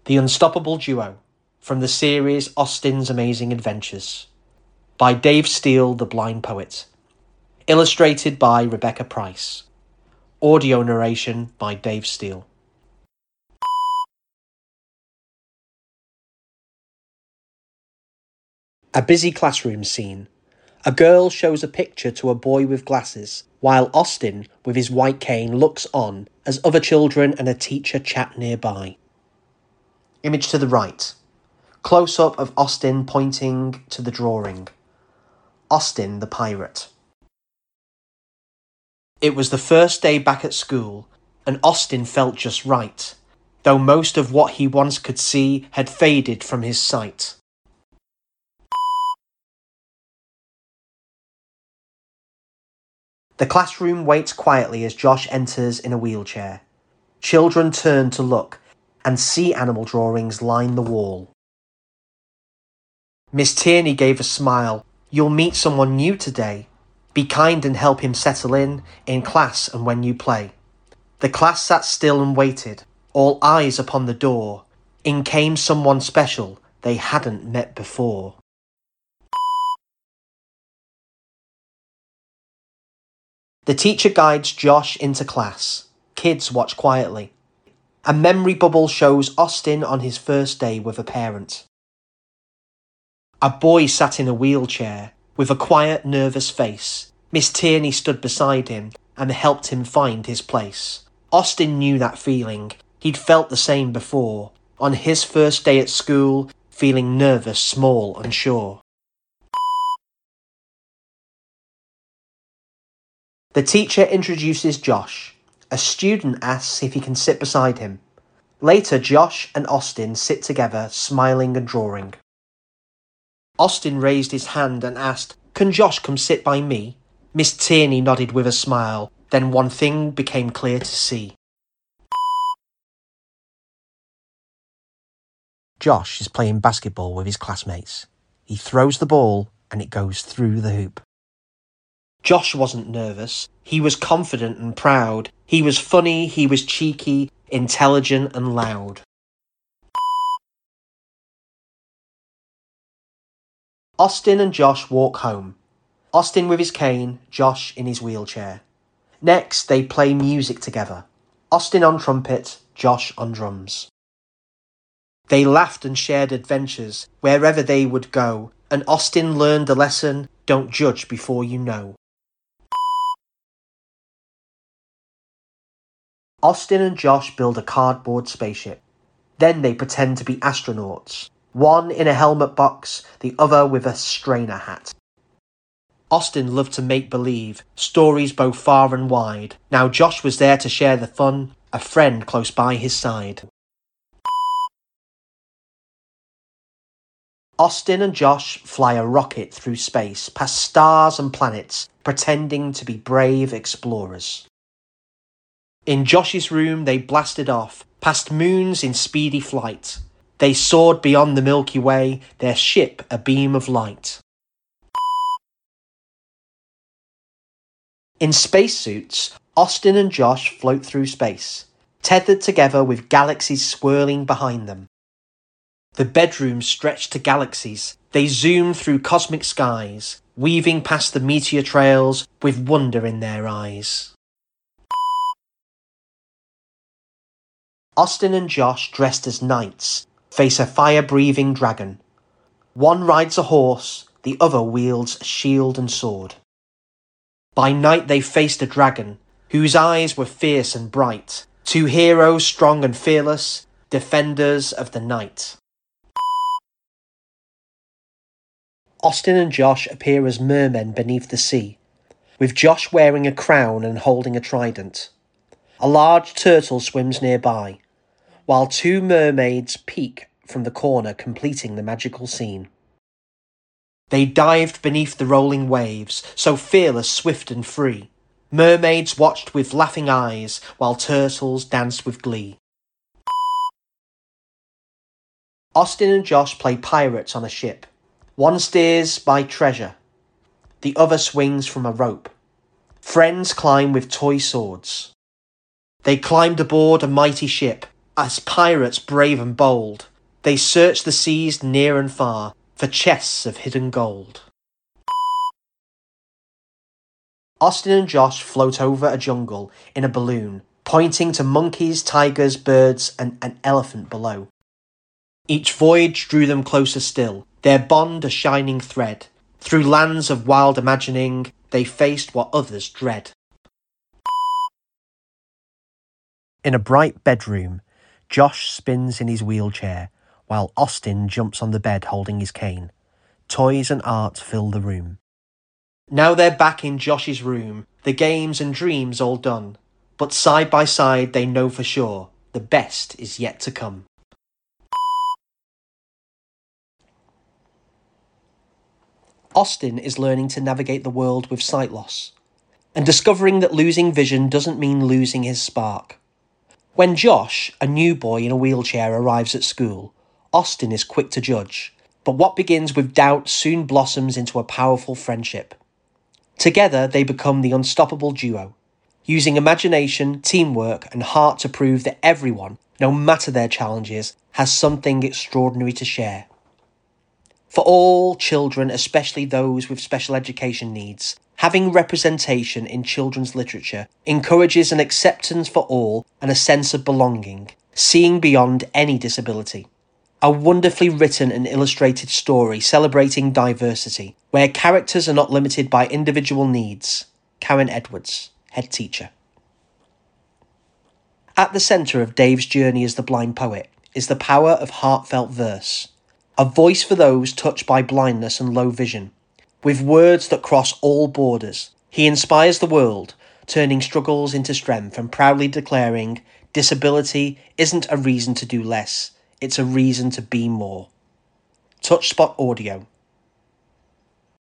The Unstoppable Duo, from the series Austin's Amazing Adventures, by Dave Steele, the blind poet. Illustrated by Rebecca Price. Audio narration by Dave Steele. A busy classroom scene. A girl shows a picture to a boy with glasses, while Austin, with his white cane, looks on as other children and a teacher chat nearby. Image to the right. Close-up of Austin pointing to the drawing. Austin the pirate. It was the first day back at school, and Austin felt just right, though most of what he once could see had faded from his sight. The classroom waits quietly as Josh enters in a wheelchair. Children turn to look, and sea animal drawings line the wall. Miss Tierney gave a smile. You'll meet someone new today. Be kind and help him settle in class and when you play. The class sat still and waited, all eyes upon the door. In came someone special they hadn't met before. The teacher guides Josh into class. Kids watch quietly. A memory bubble shows Austin on his first day with a parent. A boy sat in a wheelchair with a quiet, nervous face. Miss Tierney stood beside him and helped him find his place. Austin knew that feeling. He'd felt the same before. On his first day at school, feeling nervous, small, unsure. The teacher introduces Josh. A student asks if he can sit beside him. Later, Josh and Austin sit together, smiling and drawing. Austin raised his hand and asked, "Can Josh come sit by me?" Miss Tierney nodded with a smile. Then one thing became clear to see. Josh is playing basketball with his classmates. He throws the ball and it goes through the hoop. Josh wasn't nervous. He was confident and proud. He was funny, he was cheeky, intelligent and loud. Austin and Josh walk home. Austin with his cane, Josh in his wheelchair. Next, they play music together. Austin on trumpet, Josh on drums. They laughed and shared adventures wherever they would go, and Austin learned a lesson: don't judge before you know. Austin and Josh build a cardboard spaceship. Then they pretend to be astronauts. One in a helmet box, the other with a strainer hat. Austin loved to make believe, stories both far and wide. Now Josh was there to share the fun, a friend close by his side. Austin and Josh fly a rocket through space, past stars and planets, pretending to be brave explorers. In Josh's room they blasted off, past moons in speedy flight. They soared beyond the Milky Way, their ship a beam of light. In spacesuits, Austin and Josh float through space, tethered together with galaxies swirling behind them. The bedrooms stretch to galaxies. They zoom through cosmic skies, weaving past the meteor trails with wonder in their eyes. Austin and Josh, dressed as knights, face a fire-breathing dragon. One rides a horse, the other wields a shield and sword. By night they faced a dragon, whose eyes were fierce and bright. Two heroes, strong and fearless, defenders of the night. Austin and Josh appear as mermen beneath the sea, with Josh wearing a crown and holding a trident. A large turtle swims nearby, while two mermaids peek from the corner, completing the magical scene. They dived beneath the rolling waves, so fearless, swift and free. Mermaids watched with laughing eyes, while turtles danced with glee. Austin and Josh play pirates on a ship. One steers by treasure, the other swings from a rope. Friends climb with toy swords. They climbed aboard a mighty ship, As pirates brave and bold, they search the seas near and far for chests of hidden gold. Austin and Josh float over a jungle in a balloon, pointing to monkeys, tigers, birds, and an elephant below. Each voyage drew them closer still, their bond a shining thread. Through lands of wild imagining, they faced what others dread. In a bright bedroom, Josh spins in his wheelchair, while Austin jumps on the bed holding his cane. Toys and art fill the room. Now they're back in Josh's room, the games and dreams all done. But side by side they know for sure, the best is yet to come. Austin is learning to navigate the world with sight loss, and discovering that losing vision doesn't mean losing his spark. When Josh, a new boy in a wheelchair, arrives at school, Austin is quick to judge, but what begins with doubt soon blossoms into a powerful friendship. Together they become the unstoppable duo, using imagination, teamwork, and heart to prove that everyone, no matter their challenges, has something extraordinary to share. For all children, especially those with special education needs, having representation in children's literature encourages an acceptance for all and a sense of belonging, seeing beyond any disability. A wonderfully written and illustrated story celebrating diversity, where characters are not limited by individual needs. Karen Edwards, head teacher. At the centre of Dave's journey as the blind poet is the power of heartfelt verse. A voice for those touched by blindness and low vision. With words that cross all borders, he inspires the world, turning struggles into strength and proudly declaring, disability isn't a reason to do less, it's a reason to be more. TouchSpot Audio.